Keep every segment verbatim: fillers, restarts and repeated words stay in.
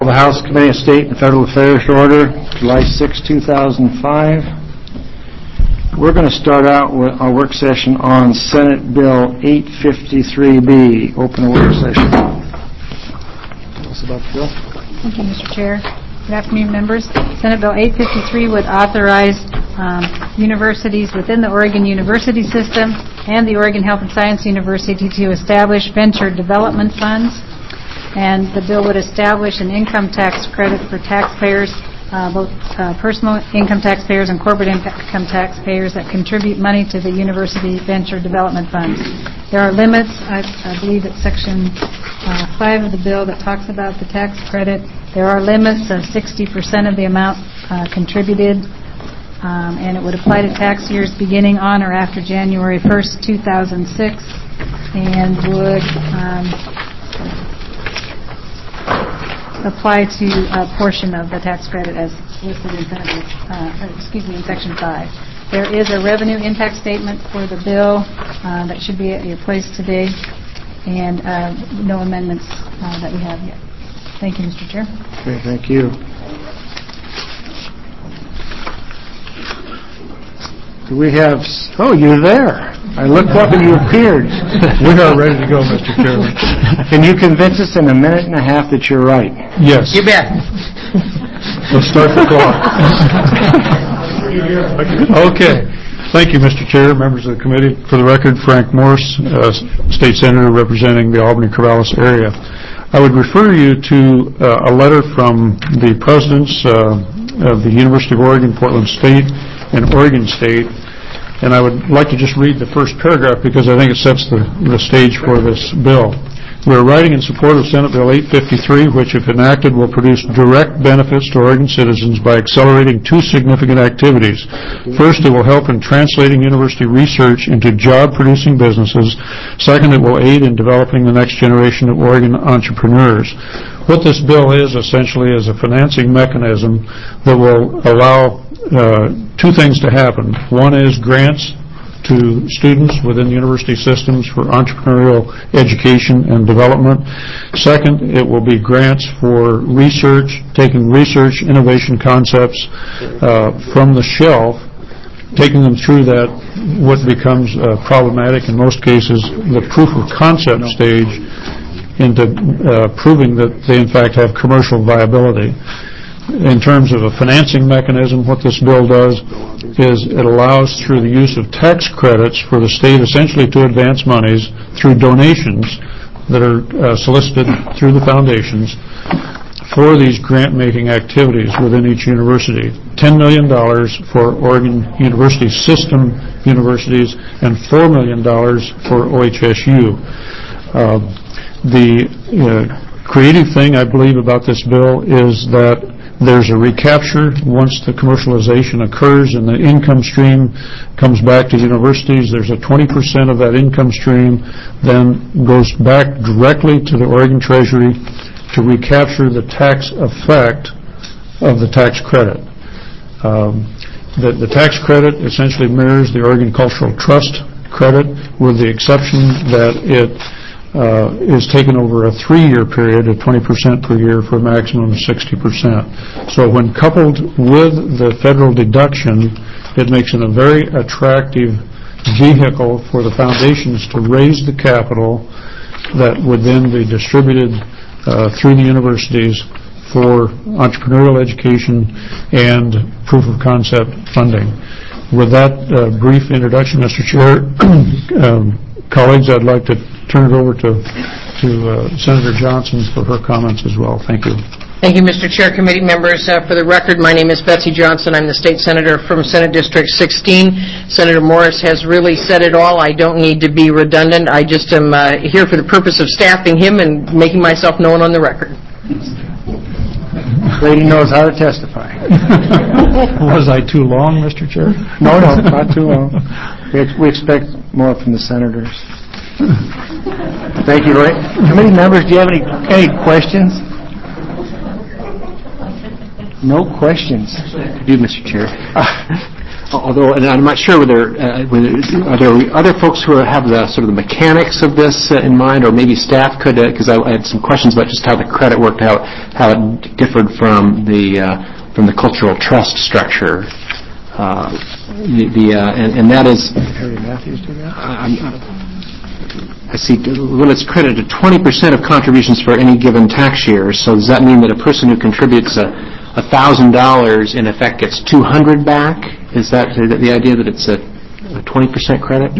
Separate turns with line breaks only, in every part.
The House Committee on State and Federal Affairs to order, July sixth, two thousand five. We're going to start out with our work session on Senate Bill eight fifty-three B. Open a work session. Tell us about the bill.
Thank you, Mister Chair. Good afternoon, members. Senate Bill eight fifty-three would authorize um, universities within the Oregon University System and the Oregon Health and Science University to establish venture development funds. And the bill would establish an income tax credit for taxpayers, uh, both uh, personal income taxpayers and corporate income taxpayers that contribute money to the university venture development funds. There are limits. I, I believe it's section uh, five of the bill that talks about the tax credit. There are limits of sixty percent of the amount uh, contributed, um, and it would apply to tax years beginning on or after January first, two thousand six, and would um, apply to a portion of the tax credit as listed in Senate, uh, excuse me, in Section five. There is a revenue impact statement for the bill uh, that should be at your place today, and uh, no amendments uh, that we have yet. Thank you, Mister Chair.
Okay, thank you. Do we have... Oh, you're there. I looked up and you appeared.
We are ready to go, Mister Chairman.
Can you convince us in a minute and a half that you're right?
Yes.
You bet.
Let's start the clock. Okay. Thank you, Mister Chair, members of the committee. For the record, Frank Morse, uh, State Senator representing the Albany-Corvallis area. I would refer you to uh, a letter from the presidents uh, of the University of Oregon, Portland State, and Oregon State. And I would like to just read the first paragraph because I think it sets the, the stage for this bill. We are writing in support of Senate Bill eight fifty-three, which, if enacted, will produce direct benefits to Oregon citizens by accelerating two significant activities. First, it will help in translating university research into job-producing businesses. Second, it will aid in developing the next generation of Oregon entrepreneurs. What this bill is, essentially, is a financing mechanism that will allow uh, two things to happen. One is grants to students within the university systems for entrepreneurial education and development. Second, it will be grants for research, taking research innovation concepts uh, from the shelf, taking them through that, what becomes uh, problematic in most cases, the proof of concept stage, into uh, proving that they in fact have commercial viability. In terms of a financing mechanism, what this bill does is it allows, through the use of tax credits for the state, essentially to advance monies through donations that are uh, solicited through the foundations for these grant-making activities within each university. ten million dollars for Oregon University System universities and four million dollars for O H S U. Uh, the uh, creative thing, I believe, about this bill is that there's a recapture once the commercialization occurs and the income stream comes back to the universities. There's a twenty percent of that income stream then goes back directly to the Oregon Treasury to recapture the tax effect of the tax credit. Um, the, the tax credit essentially mirrors the Oregon Cultural Trust credit, with the exception that it Uh, is taken over a three-year period of twenty percent per year for a maximum of sixty percent. So when coupled with the federal deduction, it makes it a very attractive vehicle for the foundations to raise the capital that would then be distributed uh, through the universities for entrepreneurial education and proof of concept funding. With that uh, brief introduction, Mister Chair, um, colleagues, I'd like to turn it over to, to uh, Senator Johnson for her comments as well. Thank you.
Thank you, Mister Chair, committee members. Uh, for the record, my name is Betsy Johnson. I'm the state senator from Senate District sixteen. Senator Morris has really said it all. I don't need to be redundant. I just am uh, here for the purpose of staffing him and making myself known on the record.
Lady knows how to testify.
Was I too long, Mister Chair?
No, no, not too long. We, ex- we expect more from the senators. Thank you, Roy. Committee members, do you have any, any questions? No questions. You, Mister Chair.
although, and I'm not sure whether, uh, whether are there other folks who have the sort of the mechanics of this uh, in mind, or maybe staff could, because uh, I, I had some questions about just how the credit worked, how how it differed from the uh, from the cultural trust structure. Uh, the, the uh, and, and that is,
Harry Matthews do that?
I'm, I see, when it's credited twenty percent of contributions for any given tax year. So does that mean that a person who contributes a a thousand dollars in effect gets two hundred back? Is that the idea, that it's a twenty percent credit?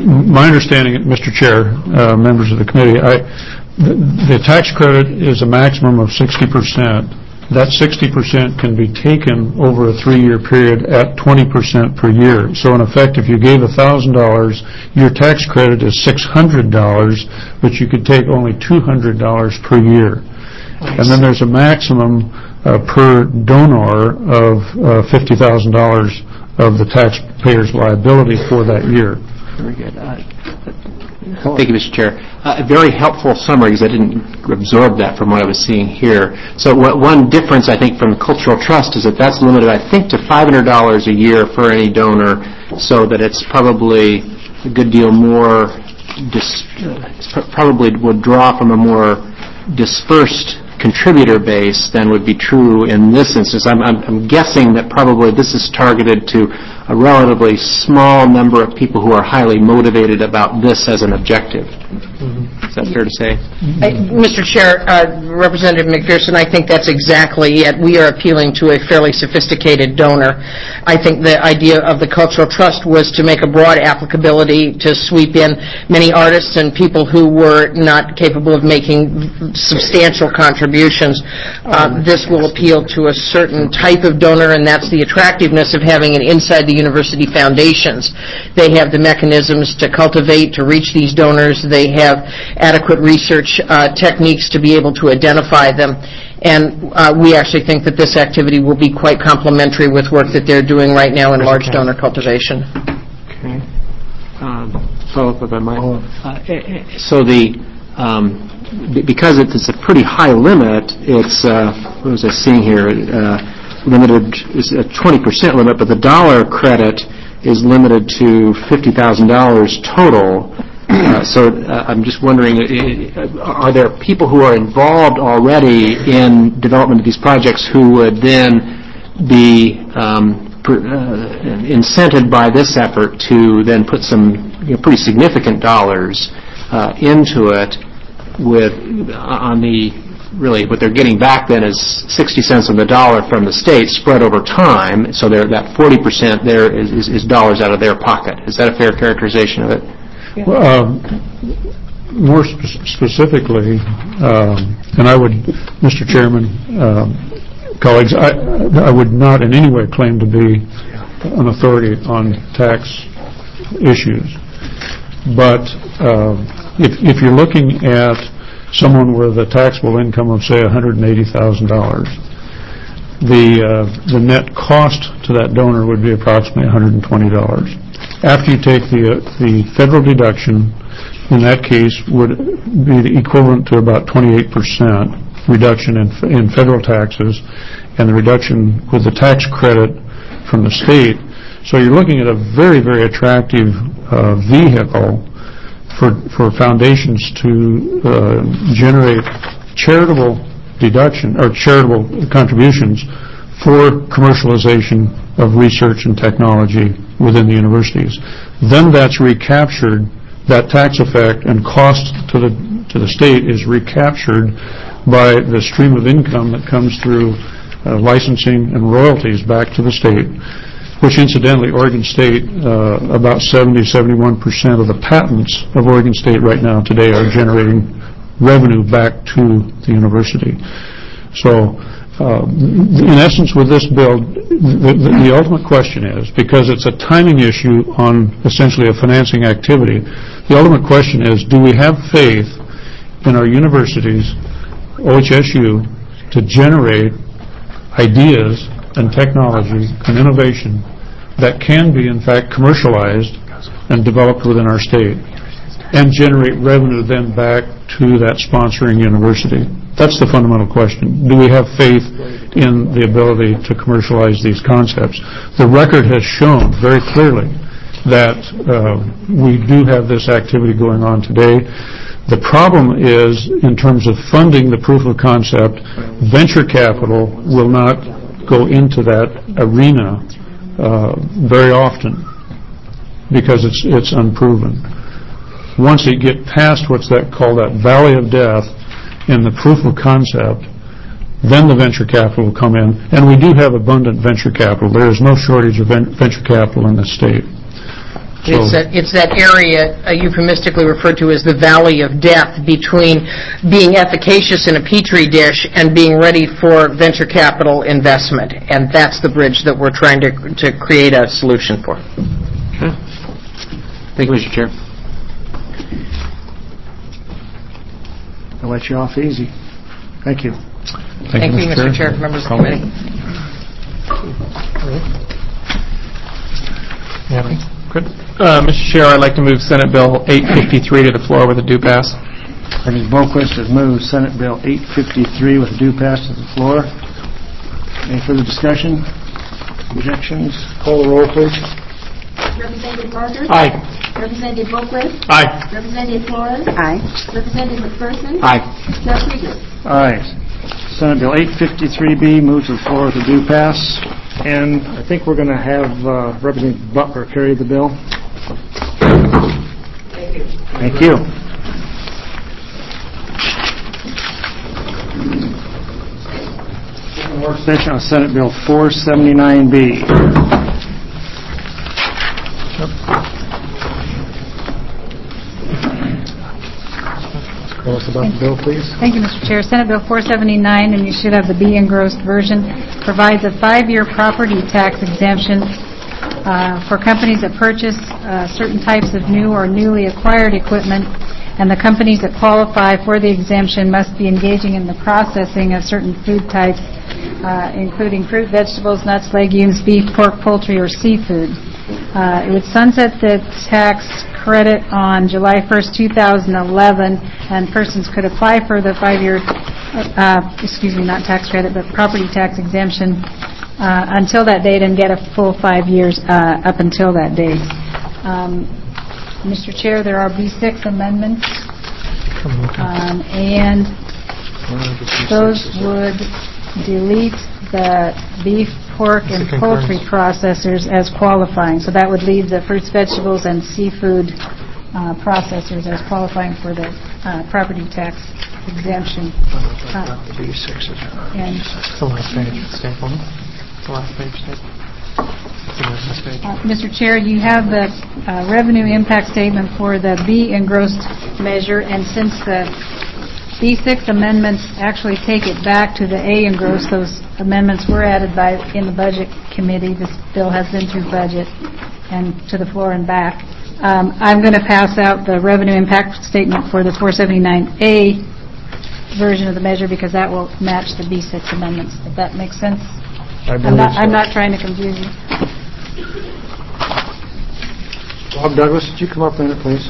My understanding, Mister Chair, uh, members of the committee, I, the, the tax credit is a maximum of sixty percent. That sixty percent can be taken over a three-year period at twenty percent per year. So in effect, if you gave one thousand dollars, your tax credit is six hundred dollars, but you could take only two hundred dollars per year. And then there's a maximum uh, per donor of uh, fifty thousand dollars of the taxpayer's liability for that year.
Very good. Uh, thank you, Mister Chair. Uh, a very helpful summary, because I didn't absorb that from what I was seeing here. So what, one difference, I think, from the Cultural Trust is that that's limited, I think, to five hundred dollars a year for any donor, so that it's probably a good deal more, dis, uh, probably would draw from a more dispersed contributor base than would be true in this instance. I'm, I'm, I'm guessing that probably this is targeted to a relatively small number of people who are highly motivated about this as an objective. Mm-hmm. Is that fair to say?
I, Mister Chair, uh, Representative McPherson, I think that's exactly it. We are appealing to a fairly sophisticated donor. I think the idea of the Cultural Trust was to make a broad applicability to sweep in many artists and people who were not capable of making substantial contributions. Uh, this will appeal to a certain type of donor, and that's the attractiveness of having it inside the university foundations. They have the mechanisms to cultivate, to reach these donors. They have adequate research uh, techniques to be able to identify them. And uh, we actually think that this activity will be quite complementary with work that they're doing right now in large donor cultivation.
Okay. Um, follow up if I might. Uh, so the um, b- because it's a pretty high limit, it's uh, what was I seeing here? Uh, limited is a twenty percent limit, but the dollar credit is limited to fifty thousand dollars total. Uh, so uh, I'm just wondering, uh, are there people who are involved already in development of these projects who would then be um, pr- uh, incented by this effort to then put some you know, pretty significant dollars uh, into it with uh, on the really what they're getting back then is sixty cents on the dollar from the state spread over time, so that forty percent there is, is, is dollars out of their pocket. Is that a fair characterization of it?
Well, um, more spe- specifically, um, and I would, Mister Chairman, um, colleagues, I, I would not in any way claim to be an authority on tax issues. But uh, if, if you're looking at someone with a taxable income of, say, one hundred eighty thousand dollars, the uh, the net cost to that donor would be approximately one hundred twenty dollars. After you take the uh, the federal deduction, in that case would be the equivalent to about twenty-eight percent reduction in in federal taxes, and the reduction with the tax credit from the state. So you're looking at a very, very attractive uh, vehicle for for foundations to uh, generate charitable deduction or charitable contributions for commercialization of research and technology within the universities. Then that's recaptured, that tax effect and cost to the to the state is recaptured by the stream of income that comes through uh, licensing and royalties back to the state, which incidentally Oregon State, uh, about seventy, seventy-one percent of the patents of Oregon State right now today are generating revenue back to the university. So Uh, in essence, with this bill, the, the, the ultimate question is, because it's a timing issue on essentially a financing activity, the ultimate question is, do we have faith in our universities, O H S U, to generate ideas and technology and innovation that can be, in fact, commercialized and developed within our state and generate revenue then back to that sponsoring university? That's the fundamental question. Do we have faith in the ability to commercialize these concepts. The record has shown very clearly that uh, we do have this activity going on today. The problem is, in terms of funding the proof of concept, venture capital will not go into that arena uh, very often because it's it's unproven. Once you get past what's that called that valley of death in the proof of concept, then the venture capital will come in, and we do have abundant venture capital. There is no shortage of ven- venture capital in this state.
It's that, it's that area uh, euphemistically referred to as the valley of death between being efficacious in a petri dish and being ready for venture capital investment. And that's the bridge that we're trying to, to create a solution for.
Okay. Thank you, Mister Chair.
I'll let you off easy. Thank you.
Thank, Thank you, Mister Chair. Chair, members of the committee.
Happy? Good. Uh, Mister Chair, I'd like to move Senate Bill eight fifty-three to the floor with a due pass.
Representative Boquist has moved Senate Bill eight fifty-three with a due pass to the floor. Any further discussion? Objections? Call the roll, please.
Representative Parker?
Aye.
Representative Boquist?
Aye.
Representative Flores?
Aye.
Representative McPherson?
Aye.
Chair Krieger?
Aye. Senate Bill eight fifty-three B moves to the floor with a due pass. And I think we're going to have uh, Representative Butler carry the bill.
Thank you.
Thank you. Work session on Senate Bill four seventy-nine B. Tell us about the bill, please.
Thank you, Mister Chair. Senate Bill four seventy-nine, and you should have the B engrossed version, provides a five-year property tax exemption uh, for companies that purchase uh, certain types of new or newly acquired equipment, and the companies that qualify for the exemption must be engaging in the processing of certain food types, uh, including fruit, vegetables, nuts, legumes, beef, pork, poultry, or seafood. Uh, it would sunset the tax credit on July first, two thousand eleven, and persons could apply for the five-year, uh, excuse me, not tax credit, but property tax exemption uh, until that date and get a full five years uh, up until that date. Um, Mister Chair, there are B six amendments, um, and those would delete the beef, pork, and poultry processors as qualifying. So that would leave the fruits, vegetables, and seafood uh, processors as qualifying for the uh, property tax exemption. Uh,
B six is
and
It's the last page. Stay for me. It's the last page. Stay. It's the last page.
Uh, Mister Chair, you have the uh, revenue impact statement for the B engrossed measure, and since the B six amendments actually take it back to the A engrossed, those amendments were added by in the Budget Committee. This bill has been through Budget and to the floor and back. Um, I'm going to pass out the revenue impact statement for the four seventy-nine A version of the measure because that will match the B six amendments, if that makes sense.
I
I'm not,
so.
I'm not trying to confuse you.
Bob Douglas, would you come up a minute, please?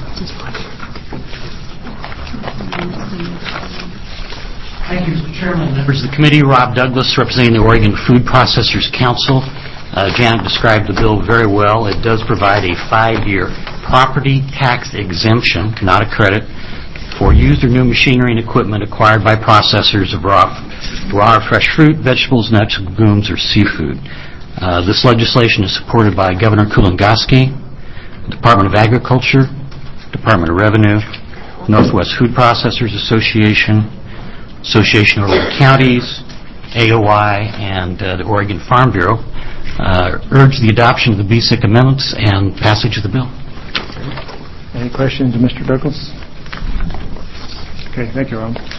Thank you, Mister Chairman. Members of the committee, Rob Douglas, representing the Oregon Food Processors Council. Uh, Janet described the bill very well. It does provide a five-year property tax exemption, not a credit, for used or new machinery and equipment acquired by processors of raw, raw or fresh fruit, vegetables, nuts, legumes, or seafood. Uh, this legislation is supported by Governor Kulongoski, Department of Agriculture, Department of Revenue, Northwest Food Processors Association, Association of Oregon Counties, A O I, and uh, the Oregon Farm Bureau. Uh, urge the adoption of the B six amendments and passage of the bill.
Any questions of Mister Douglas? Okay, thank you, Rob.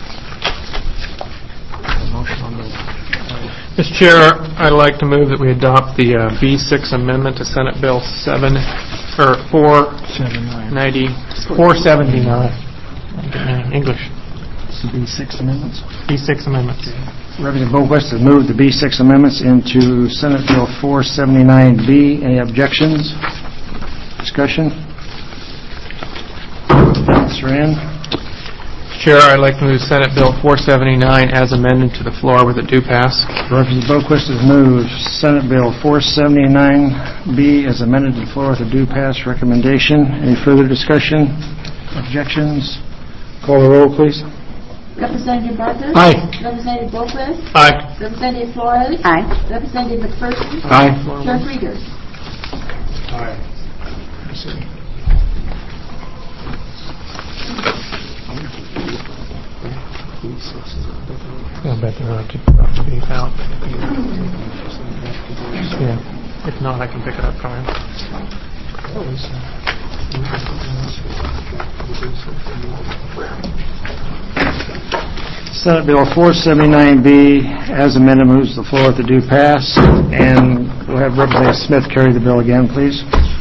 Mister Chair, I'd like to move that we adopt the uh, B six amendment to Senate Bill seven or four ninety four seventy-nine. English.
So B six amendments?
B six amendments.
Representative Boquist has moved the B six amendments into Senate Bill four seventy-nine B. Any objections? Discussion? Mister Rand?
Mister
Chair, I'd like to move Senate Bill four seventy-nine as amended to the floor with a due pass.
Representative Boquist has moved Senate Bill four seventy-nine B as amended to the floor with a due pass recommendation. Any further discussion? Objections? Call the roll, please.
Representative Barker?
Aye.
Representative Boquist?
Aye.
Representative Flores?
Aye.
Representative McPherson?
Aye.
Chair Krieger?
I bet they're going to drop the beef out. Yeah. If not, I can pick it up from him.
Senate Bill four seventy-nine B as amended moves the floor with the due pass. And we'll have Representative Smith carry the bill again, please.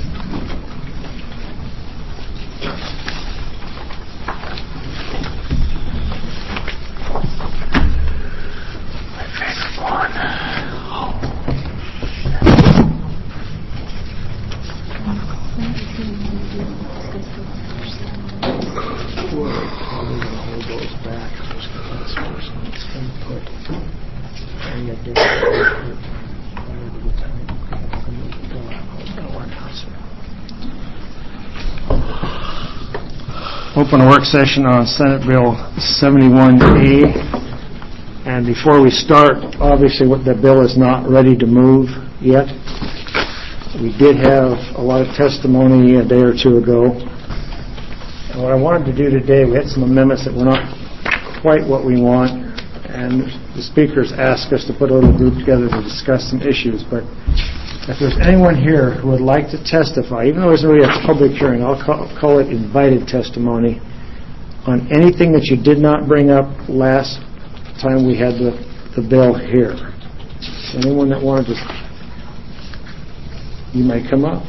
Open a work session on Senate Bill seventy-one A. And before we start, obviously what the bill is not ready to move yet. We did have a lot of testimony a day or two ago. And what I wanted to do today, we had some amendments that were not quite what we want. And the speakers asked us to put a little group together to discuss some issues. But if there's anyone here who would like to testify, even though it's really a public hearing, I'll call, call it invited testimony, on anything that you did not bring up last time we had the, the bill here. So anyone that wanted to, you may come up.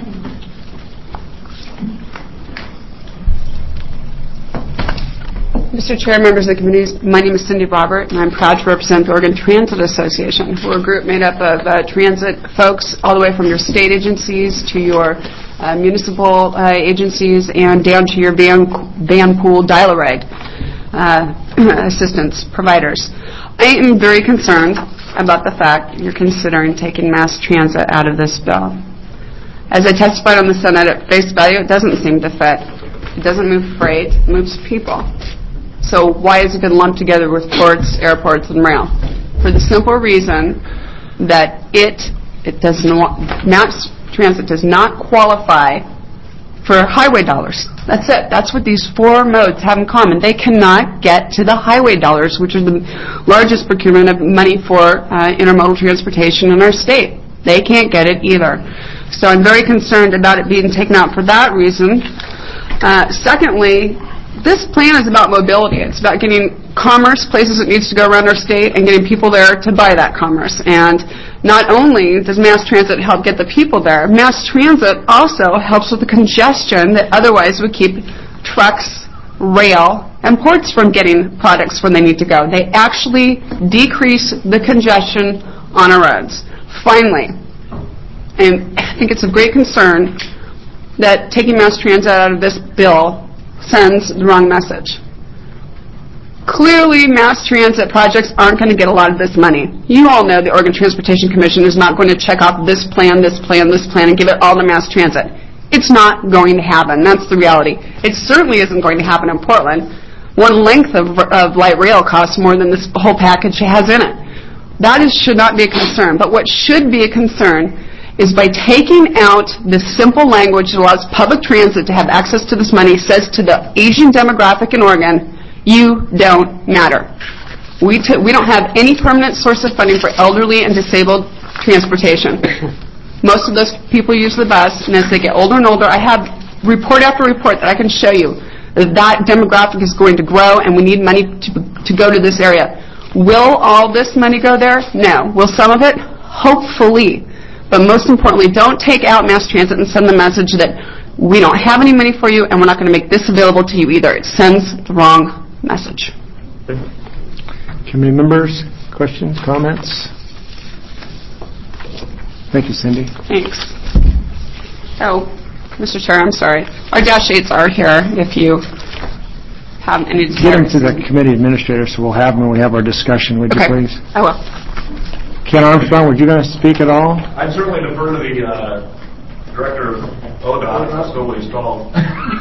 Mister Chair, members of the committee, my name is Cindy Robert, and I'm proud to represent the Oregon Transit Association. We're a group made up of uh, transit folks all the way from your state agencies to your uh, municipal uh, agencies and down to your van, van pool dial-a-ride uh, assistance providers. I am very concerned about the fact you're considering taking mass transit out of this bill. As I testified on the Senate, at face value, it doesn't seem to fit. It doesn't move freight, it moves people. So why has it been lumped together with ports, airports, and rail? For the simple reason that it it does not, mass transit does not qualify for highway dollars. That's it. That's what these four modes have in common. They cannot get to the highway dollars, which are the largest procurement of money for uh, intermodal transportation in our state. They can't get it either. So I'm very concerned about it being taken out for that reason. Uh, secondly, this plan is about mobility. It's about getting commerce places it needs to go around our state and getting people there to buy that commerce. And not only does mass transit help get the people there, mass transit also helps with the congestion that otherwise would keep trucks, rail, and ports from getting products when they need to go. They actually decrease the congestion on our roads. Finally, and I think it's of great concern that taking mass transit out of this bill sends the wrong message. Clearly, mass transit projects aren't going to get a lot of this money. You all know the Oregon Transportation Commission is not going to check off this plan, this plan, this plan, and give it all to mass transit. It's not going to happen. That's the reality. It certainly isn't going to happen in Portland. One length of, of light rail costs more than this whole package has in it. That is, should not be a concern. But what should be a concern is by taking out the simple language that allows public transit to have access to this money, says to the Asian demographic in Oregon, you don't matter. We, t- we don't have any permanent source of funding for elderly and disabled transportation. Most of those people use the bus, and as they get older and older, I have report after report that I can show you that that demographic is going to grow, and we need money to, to go to this area. Will all this money go there? No. Will some of it? Hopefully. But most importantly, don't take out mass transit and send the message that we don't have any money for you and we're not going to make this available to you either. It sends the wrong message.
Committee members, questions, comments? Thank you, Cindy.
Thanks. Oh, Mister Chair, I'm sorry. Our dash eights are here if you have any
Get them
desires.
to the committee administrator, so we'll have them when we have our discussion, would you
Okay.
please?
I will.
Ken Armstrong, would you going to speak at all?
I'd certainly defer to the uh, director of O D O T, that's nobody's called.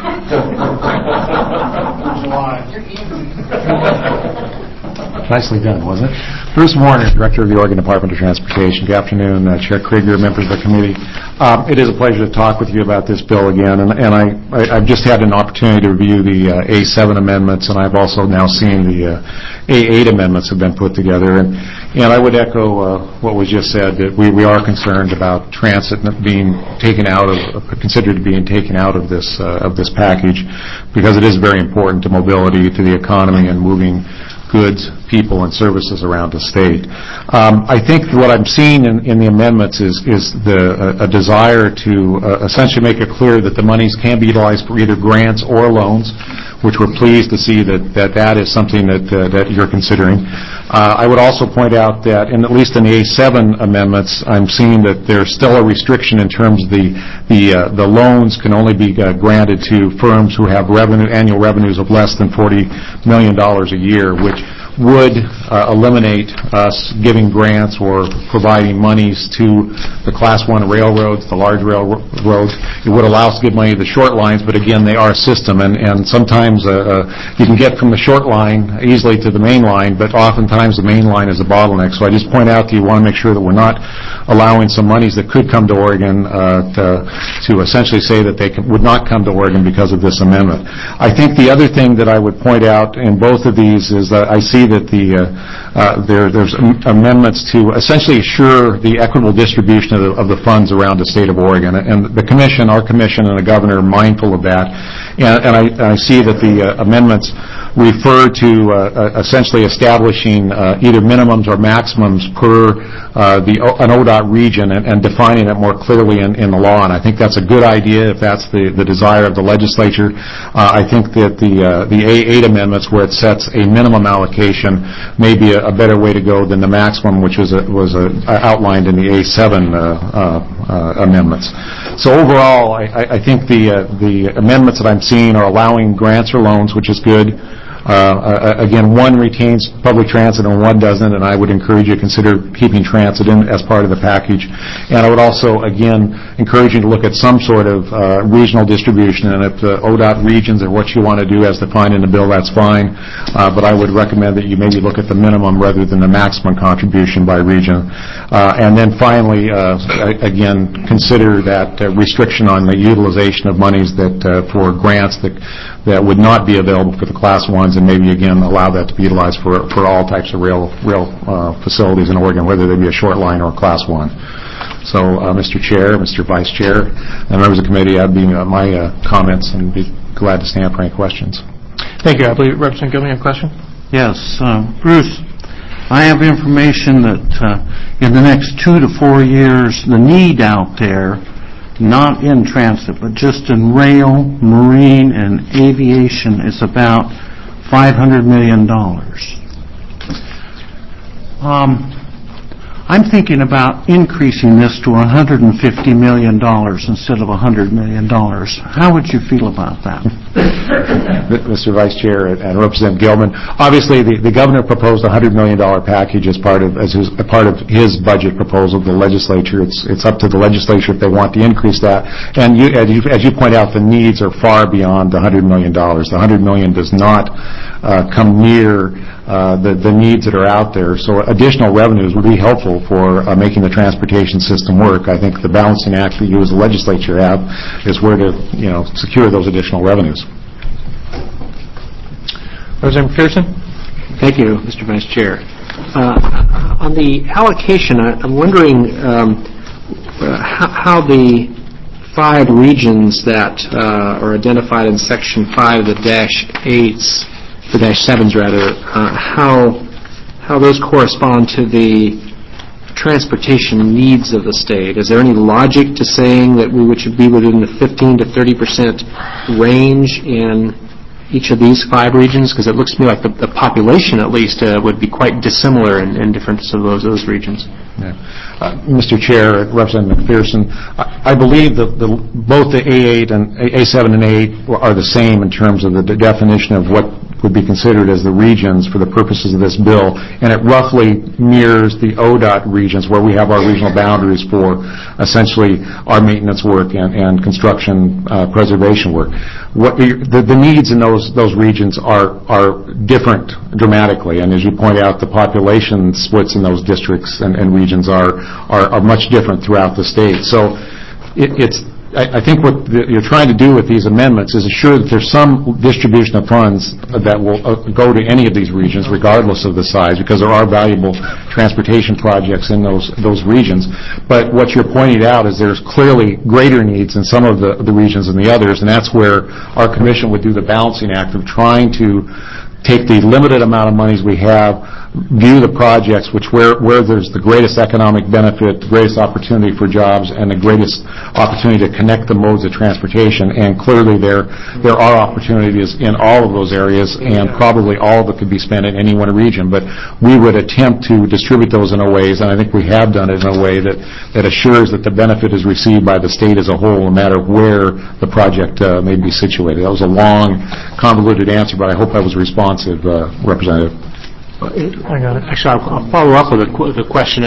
Nicely done, wasn't it? Bruce Warner, Director of the Oregon Department of Transportation. Good afternoon, uh, Chair Krieger, members of the committee. Um, it is a pleasure to talk with you about this bill again, and, and I, I, I've just had an opportunity to review the uh, A seven amendments, and I've also now seen the uh, A eight amendments have been put together. And, and I would echo uh, what was just said, that we, we are concerned about transit being taken out of, considered being taken out of this, uh, of this package, because it is very important to mobility, to the economy, and moving goods, people, and services around the state. Um, I think what I'm seeing in, in the amendments is, is the, a, a desire to uh, essentially make it clear that the monies can be utilized for either grants or loans, which we're pleased to see that that, that is something that, uh, that you're considering. Uh, I would also point out that, in, at least in the A seven amendments, I'm seeing that there's still a restriction in terms of the the, uh, the loans can only be uh, granted to firms who have revenue, annual revenues of less than forty million dollars a year, which would uh, eliminate us giving grants or providing monies to the Class one railroads, the large railroads. It would allow us to give money to the short lines, but again, they are a system, and, and sometimes uh, uh, you can get from the short line easily to the main line, but oftentimes the main line is a bottleneck. So I just point out to you, want to make sure that we're not allowing some monies that could come to Oregon uh, to, to essentially say that they can, would not come to Oregon because of this amendment. I think the other thing that I would point out in both of these is that I see that the uh, uh, there there's amendments to essentially assure the equitable distribution of the, of the funds around the state of Oregon, and the commission, our commission, and the governor are mindful of that, and, and I, I see that the uh, amendments refer to uh, essentially establishing uh, either minimums or maximums per uh, the an O D O T region, and, and defining it more clearly in, in the law. And I think that's a good idea if that's the, the desire of the legislature. Uh, I think that the uh, the A eight amendments, where it sets a minimum allocation, may be a, a better way to go than the maximum, which was a, was a, outlined in the A seven uh, uh, uh, amendments. So overall, I, I think the uh, the amendments that I'm seeing are allowing grants or loans, which is good. Uh, again, one retains public transit and one doesn't, and I would encourage you to consider keeping transit in as part of the package. And I would also, again, encourage you to look at some sort of uh, regional distribution, and if the O D O T regions are what you want to do as defined in the bill, that's fine. Uh, but I would recommend that you maybe look at the minimum rather than the maximum contribution by region. Uh, and then finally, uh, again, consider that uh, restriction on the utilization of monies that uh, for grants that that would not be available for the Class ones, and maybe, again, allow that to be utilized for for all types of rail rail uh, facilities in Oregon, whether they be a short line or a Class one. So, uh, Mister Chair, Mister Vice Chair, and members of the committee, that'd be uh, my uh, comments, and be glad to stand for any questions.
Thank you. I believe Representative Gilman, you have a question?
Yes. Uh, Bruce, I have information that uh, in the next two to four years, the need out there, not in transit, but just in rail, marine, and aviation, is about five hundred million dollars. Um, I'm thinking about increasing this to one hundred fifty million dollars instead of one hundred million dollars. How would you feel about that?
Mister Vice Chair and Representative Gilman, obviously the, the governor proposed a one hundred million dollars package as part of as his, a part of his budget proposal to the legislature. It's it's up to the legislature if they want to increase that. And you, as you, as you point out, the needs are far beyond the one hundred million dollars. The one hundred million dollars does not uh, come near uh, the, the needs that are out there. So additional revenues would be helpful for uh, making the transportation system work. I think the balancing act that you as a legislature have is where to, you know, secure those additional revenues.
Representative McPherson?
Thank you, Mister Vice Chair. Uh, on the allocation, I, I'm wondering um, uh, how, how the five regions that uh, are identified in Section five, the dash eights, the dash sevens rather, uh, how how those correspond to the transportation needs of the state. Is there any logic to saying that we should be within the fifteen to thirty percent range in each of these five regions? Because it looks to me like the, the population, at least, uh, would be quite dissimilar in, in different of those those regions.
Yeah. Uh, Mister Chair, Representative McPherson, I, I believe that the, both the A eight and A seven and A eight are the same in terms of the, the definition of what would be considered as the regions for the purposes of this bill, and it roughly mirrors the O D O T regions where we have our regional boundaries for essentially our maintenance work and, and construction uh, preservation work. What the, the, the needs in those those regions are are different dramatically, and as you point out, the population splits in those districts and, and regions are, are are much different throughout the state. So it, it's I think what you're trying to do with these amendments is assure that there's some distribution of funds that will go to any of these regions, regardless of the size, because there are valuable transportation projects in those those regions. But what you're pointing out is there's clearly greater needs in some of the, the regions than the others, and that's where our commission would do the balancing act of trying to take the limited amount of monies we have, view the projects which where where there's the greatest economic benefit, the greatest opportunity for jobs, and the greatest opportunity to connect the modes of transportation. And clearly there there are opportunities in all of those areas, and probably all of it could be spent in any one region. But we would attempt to distribute those in a ways, and I think we have done it in a way that, that assures that the benefit is received by the state as a whole, no matter where the project uh, may be situated. That was a long, convoluted answer, but I hope I was responsive, uh, Representative.
I got it. Actually, I'll, I'll follow up with a, qu- the question.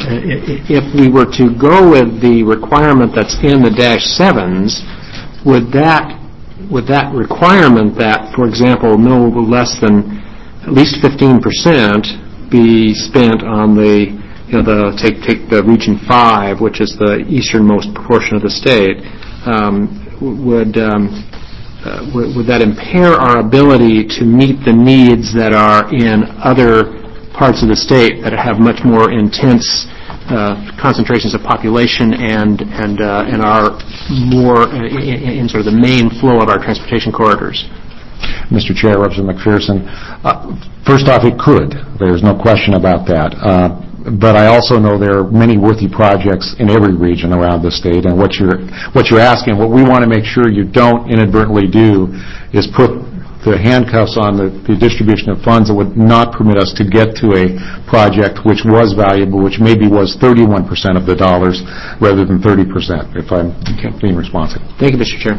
If we were to go with the requirement that's in the dash sevens, would that would that requirement that, for example, no less than at least fifteen percent be spent on the, you know, the take take the Region Five, which is the easternmost portion of the state, um, would um, Uh, would, would that impair our ability to meet the needs that are in other parts of the state that have much more intense uh, concentrations of population and and uh, and are more in, in sort of the main flow of our transportation corridors?
Mister Chair, Representative McPherson, uh, first off, it could. There's no question about that. Uh, But I also know there are many worthy projects in every region around the state, and what you're what you're asking, what we want to make sure you don't inadvertently do, is put the handcuffs on the, the distribution of funds that would not permit us to get to a project which was valuable, which maybe was thirty-one percent of the dollars rather than thirty percent, if I'm being responsive.
Thank you, Mister Chair.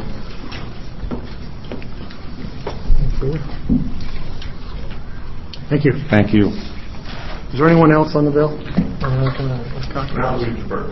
Thank you.
Thank you.
Is there anyone else on the bill?
Now we defer.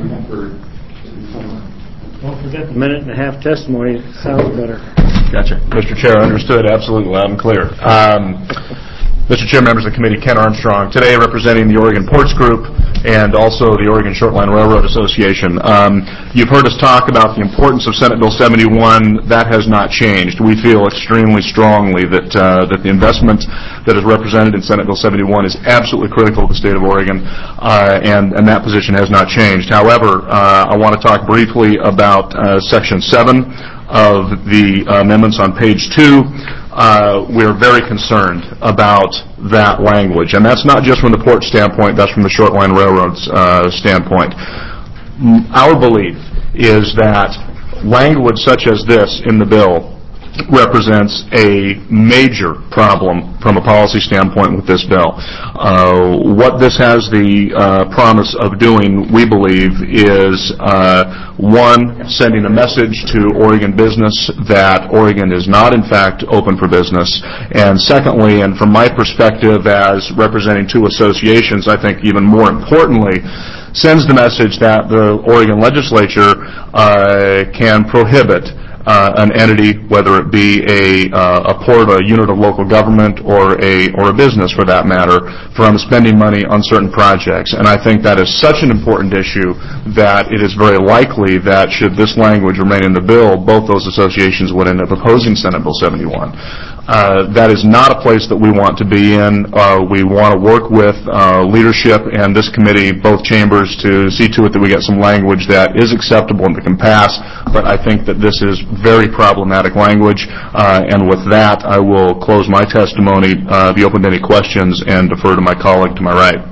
Don't forget the minute and a half testimony. It sounds better.
Gotcha. Mister Chair, understood absolutely loud and clear. Um, Mister Chair, members of the committee, Ken Armstrong, today representing the Oregon Ports Group and also the Oregon Shortline Railroad Association. Um, you've heard us talk about the importance of Senate Bill seventy-one. That has not changed. We feel extremely strongly that uh, that the investment that is represented in Senate Bill seventy-one is absolutely critical to the state of Oregon, uh, and, and that position has not changed. However, uh, I want to talk briefly about uh, Section seven of the amendments on page two. Uh, we're very concerned about that language, and that's not just from the port standpoint, that's from the short line railroads uh, standpoint. Our belief is that language such as this in the bill represents a major problem from a policy standpoint with this bill. Uh, what this has the uh, promise of doing, we believe, is uh, one, sending a message to Oregon business that Oregon is not, in fact, open for business. And secondly, and from my perspective as representing two associations, I think even more importantly, sends the message that the Oregon legislature uh, can prohibit Uh, an entity, whether it be a, uh, a port, a unit of local government, or a or a business for that matter, from spending money on certain projects. And I think that is such an important issue that it is very likely that should this language remain in the bill, both those associations would end up opposing Senate Bill seventy-one. Uh, that is not a place that we want to be in. Uh, we want to work with uh, leadership and this committee, both chambers, to see to it that we get some language that is acceptable and that can pass. But I think that this is very problematic language. Uh, and with that, I will close my testimony, uh, be open to any questions, and defer to my colleague to my right.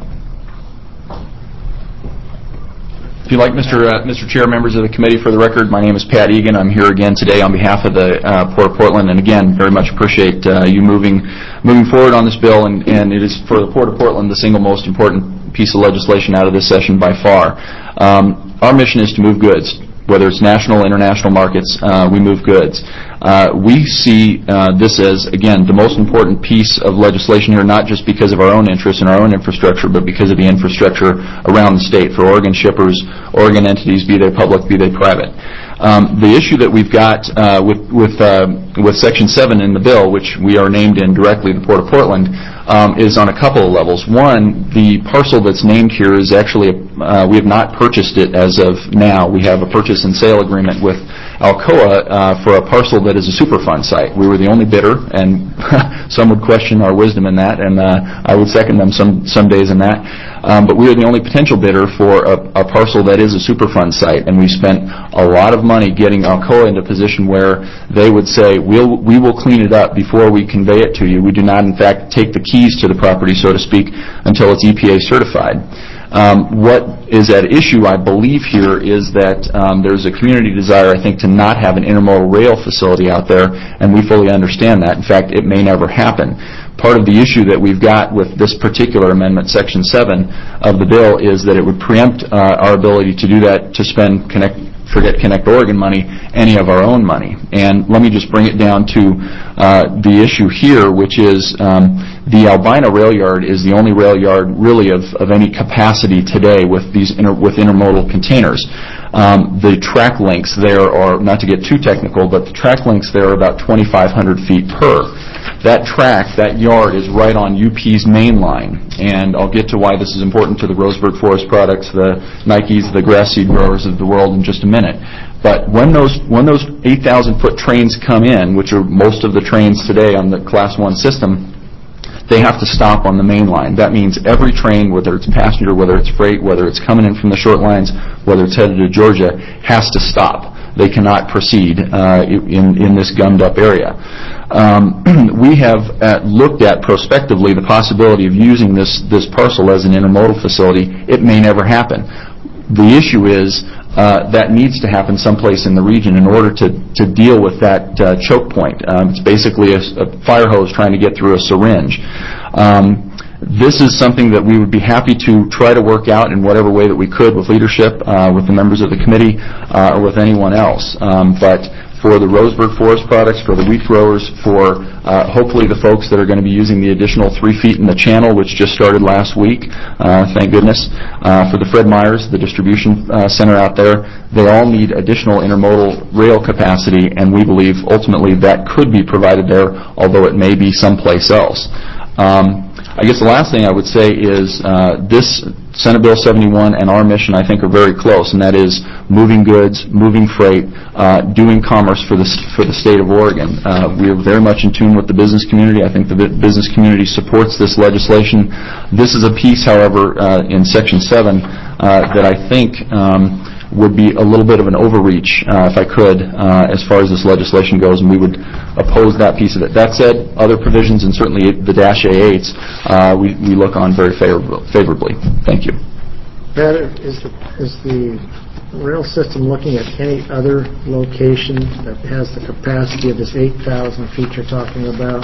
If you like, Mister Uh, Mister Chair, members of the committee, for the record, my name is Pat Egan. I'm here again today on behalf of the uh, Port of Portland, and again, very much appreciate uh, you moving moving forward on this bill, and, and it is for the Port of Portland the single most important piece of legislation out of this session by far. Um, our mission is to move goods. Whether it's national, international markets, uh, we move goods. Uh, we see uh, this as, again, the most important piece of legislation here, not just because of our own interests and our own infrastructure, but because of the infrastructure around the state for Oregon shippers, Oregon entities, be they public, be they private. Um, the issue that we've got uh, with with, uh, with Section seven in the bill, which we are named in directly, the Port of Portland, um, is on a couple of levels. One, the parcel that's named here is actually, uh, we have not purchased it as of now. We have a purchase and sale agreement with Alcoa uh, for a parcel that is a Superfund site. We were the only bidder, and some would question our wisdom in that, and uh, I would second them some some days in that. Um, but we are the only potential bidder for a, a parcel that is a Superfund site, and we spent a lot of money getting Alcoa into a position where they would say, we'll, we will clean it up before we convey it to you. We do not, in fact, take the keys to the property, so to speak, until it's E P A certified. Um, what is at issue, I believe, here is that um, there's a community desire, I think, to not have an intermodal rail facility out there, and we fully understand that. In fact, it may never happen. Part of the issue that we've got with this particular amendment, Section seven of the bill, is that it would preempt uh, our ability to do that, to spend Connect, forget Connect Oregon money, any of our own money. And let me just bring it down to uh, the issue here, which is um, the Albina rail yard is the only rail yard really of, of any capacity today with these inter, with intermodal containers. Um, the track lengths there are, not to get too technical, but the track lengths there are about twenty-five hundred feet per. That track, that yard, is right on U P's main line, and I'll get to why this is important to the Roseburg Forest Products, the Nikes, the grass seed growers of the world in just a minute. But when those when those eight thousand foot trains come in, which are most of the trains today on the Class one system, they have to stop on the main line. That means every train, whether it's passenger, whether it's freight, whether it's coming in from the short lines, whether it's headed to Georgia, has to stop. They cannot proceed uh, in, in this gummed-up area. Um, we have uh, looked at prospectively the possibility of using this, this parcel as an intermodal facility. It may never happen. The issue is uh, that needs to happen someplace in the region in order to, to deal with that uh, choke point. Um, it's basically a, a fire hose trying to get through a syringe. Um, This is something that we would be happy to try to work out in whatever way that we could with leadership, uh, with the members of the committee, uh, or with anyone else. Um, but for the Roseburg Forest Products, for the wheat growers, for uh, hopefully the folks that are going to be using the additional three feet in the channel, which just started last week, uh, thank goodness, uh, for the Fred Meyers, the distribution uh, center out there, they all need additional intermodal rail capacity, and we believe ultimately that could be provided there, although it may be someplace else. Um, I guess the last thing I would say is uh, this Senate Bill seventy-one and our mission, I think, are very close, and that is moving goods, moving freight, uh, doing commerce for the, for the state of Oregon. Uh, we are very much in tune with the business community. I think the business community supports this legislation. This is a piece, however, uh, in Section seven uh, that I think um, would be a little bit of an overreach, uh, if I could, uh, as far as this legislation goes, and we would oppose that piece of it. That said, other provisions, and certainly the dash A eights, uh, we, we look on very favorably. favorably. Thank you.
Pat, is the, is the rail system looking at any other location that has the capacity of this eight thousand feet you're talking about?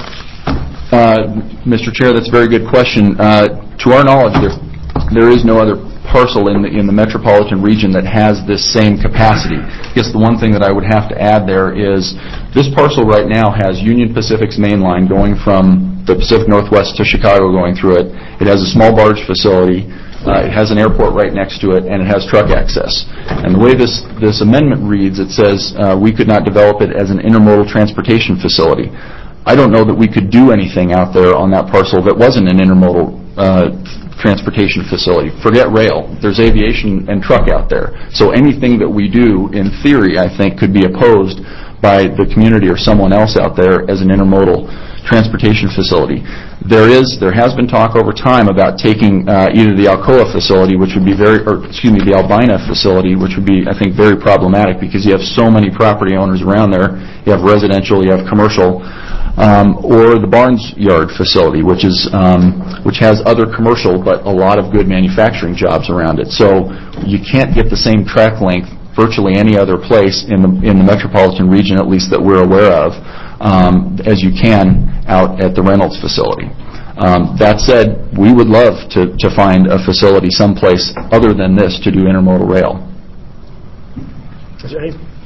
Uh, Mister Chair, that's a very good question. Uh, to our knowledge, there, there is no other parcel in the, in the metropolitan region that has this same capacity. I guess the one thing that I would have to add there is this parcel right now has Union Pacific's main line going from the Pacific Northwest to Chicago going through it. It has a small barge facility. Uh, it has an airport right next to it, and it has truck access. And the way this, this amendment reads, it says uh, we could not develop it as an intermodal transportation facility. I don't know that we could do anything out there on that parcel that wasn't an intermodal uh, transportation facility. Forget rail. There's aviation and truck out there. So anything that we do, in theory, I think, could be opposed by the community or someone else out there as an intermodal transportation facility. There is, there has been talk over time about taking uh, either the Alcoa facility, which would be very, or excuse me, the Albina facility, which would be, I think, very problematic because you have so many property owners around there. You have residential, you have commercial, um, or the Barnes Yard facility, which is, um, which has other commercial but a lot of good manufacturing jobs around it. So you can't get the same track length virtually any other place in the in the metropolitan region, at least that we're aware of, um, as you can out at the Reynolds facility. Um, that said, we would love to, to find a facility someplace other than this to do intermodal rail.
Is there any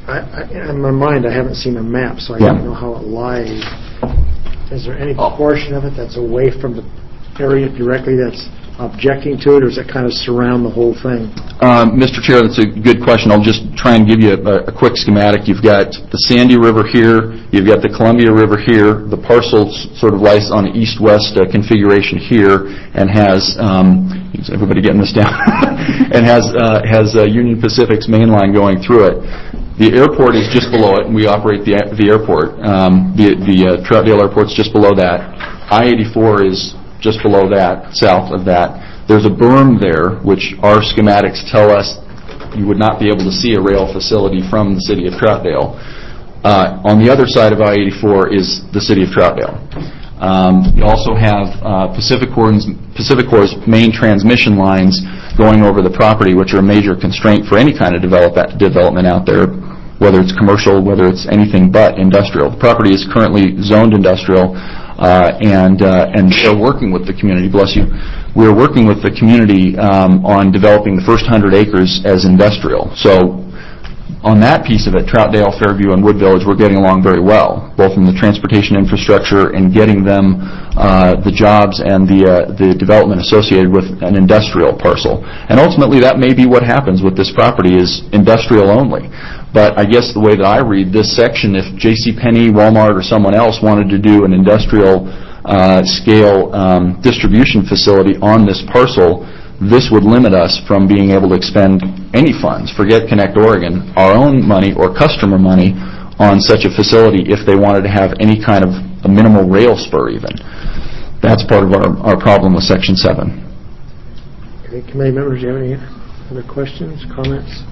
I, I, in my mind, I haven't seen a map, so I
Yeah.
don't know how it lies. Is there any
Oh.
portion of it that's away from the area directly that's objecting to it, or does it kind of surround the whole thing?
Um, Mister Chair, that's a good question. I'll just try and give you a, a quick schematic. You've got the Sandy River here, you've got the Columbia River here, the parcel sort of lies on the east-west uh, configuration here, and has, um, is everybody getting this down, and has, uh, has uh, Union Pacific's main line going through it. The airport is just below it, and we operate the, the airport. Um, the the uh, Troutdale Airport's just below that. I eighty-four is just below that, south of that. There's a berm there, which our schematics tell us you would not be able to see a rail facility from the city of Troutdale. Uh, on the other side of I eighty-four is the city of Troutdale. Um, you also have uh, Pacific Corp's, Pacific Corp's main transmission lines going over the property, which are a major constraint for any kind of develop, development out there, whether it's commercial, whether it's anything but industrial. The property is currently zoned industrial, uh, and uh, and they're working with the community. Bless you. We're working with the community um, on developing the first hundred acres as industrial. So on that piece of it, Troutdale, Fairview, and Wood Village, we're getting along very well, both in the transportation infrastructure and getting them uh, the jobs and the uh, the development associated with an industrial parcel. And ultimately, that may be what happens with this property, is industrial only. But I guess the way that I read this section, if JCPenney, Walmart, or someone else wanted to do an industrial uh, scale um, distribution facility on this parcel, this would limit us from being able to expend any funds, forget Connect Oregon, our own money or customer money on such a facility if they wanted to have any kind of a minimal rail spur even. That's part of our, our problem with Section seven.
Okay, committee members, do you have any other questions, comments?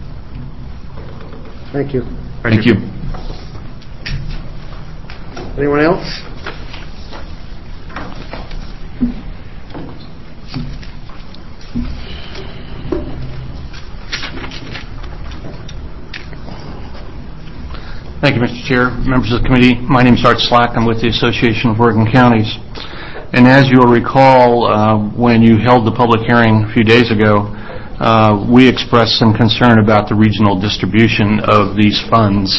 Thank you.
Thank you.
Anyone else?
Thank you, Mister Chair, members of the committee. My name is Art Slack. I'm with the Association of Oregon Counties. And as you'll recall, uh, when you held the public hearing a few days ago, uh, we expressed some concern about the regional distribution of these funds.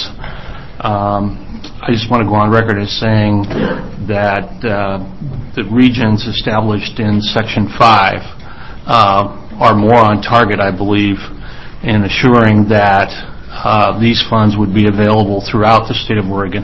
Um, I just want to go on record as saying that uh, the regions established in Section five uh, are more on target, I believe, in assuring that Uh, these funds would be available throughout the state of Oregon,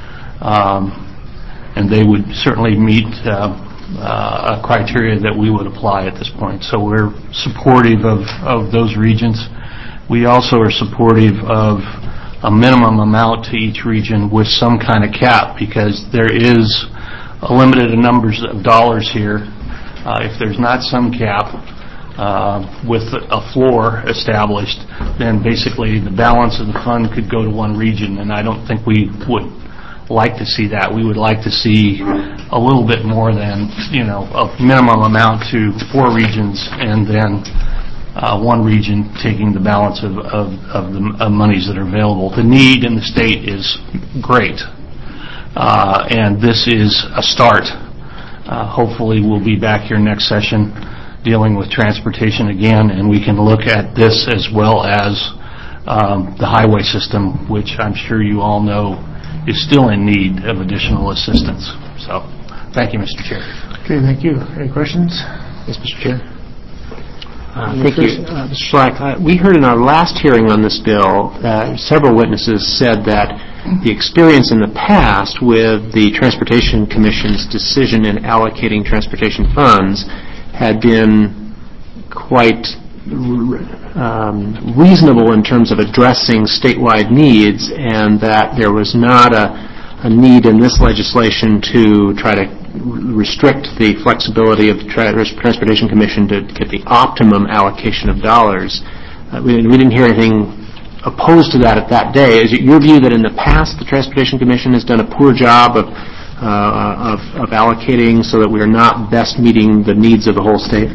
um, and they would certainly meet uh, uh, a criteria that we would apply at this point. So we're supportive of, of those regions. We also are supportive of a minimum amount to each region with some kind of cap, because there is a limited numbers of dollars here. Uh, if there's not some cap, Uh, with a floor established, then basically the balance of the fund could go to one region, and I don't think we would like to see that. We would like to see a little bit more than, you know, a minimum amount to four regions, and then uh, one region taking the balance of, of, of the of monies that are available. The need in the state is great, uh, and this is a start. Uh, hopefully we'll be back here next session dealing with transportation again, and we can look at this as well as um, the highway system, which I'm sure you all know is still in need of additional assistance. So, thank you, Mister Chair.
Okay, thank you. Any questions?
Yes, Mister Chair. Uh, thank you. Uh, Mister Schlack, uh, we heard in our last hearing on this bill, uh, several witnesses said that the experience in the past with the Transportation Commission's decision in allocating transportation funds had been quite um, reasonable in terms of addressing statewide needs, and that there was not a, a need in this legislation to try to restrict the flexibility of the Tra- Transportation Commission to get the optimum allocation of dollars. Uh, we, we didn't hear anything opposed to that at that day. Is it your view that in the past the Transportation Commission has done a poor job of Uh, of, of allocating so that we are not best meeting the needs of the whole state?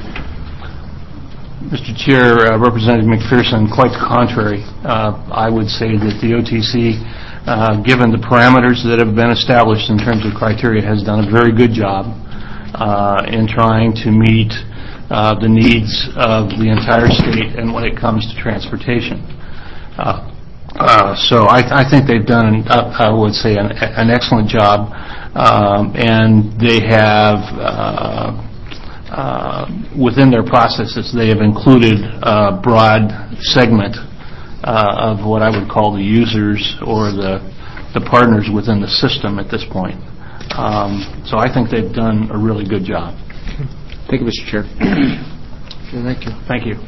Mister Chair, uh, Representative McPherson, quite the contrary. Uh, I would say that the O T C, uh, given the parameters that have been established in terms of criteria, has done a very good job uh, in trying to meet uh, the needs of the entire state and when it comes to transportation. Uh, Uh, So I I think they've done, uh, I would say, an an excellent job, Um, and they have, uh, uh, within their processes, they have included a broad segment uh, of what I would call the users or the the partners within the system at this point. Um, So I think they've done a really good job.
Thank you, Mister Chair.
Okay, thank you.
Thank you.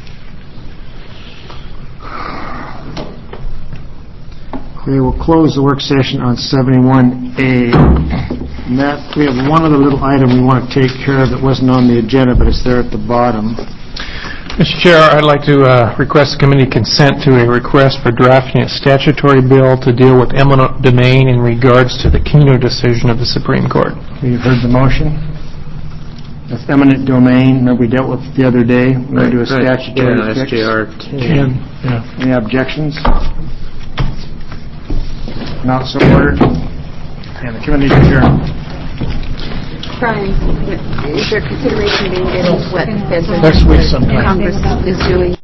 Okay, we'll close the work session on seventy-one A. And that, we have one other little item we want to take care of that wasn't on the agenda, but it's there at the bottom.
Mister Chair, I'd like to uh, request the committee consent to a request for drafting a statutory bill to deal with eminent domain in regards to the Keno decision of the Supreme Court.
You've heard the motion. That's eminent domain that we dealt with the other day. We're going to do a statutory
Yeah,
fix.
S J R
Ken, yeah.
Any objections? Not so ordered. And the committee is adjourned.
Brian, is there consideration being given to what
Next week sometime.
Congress is doing?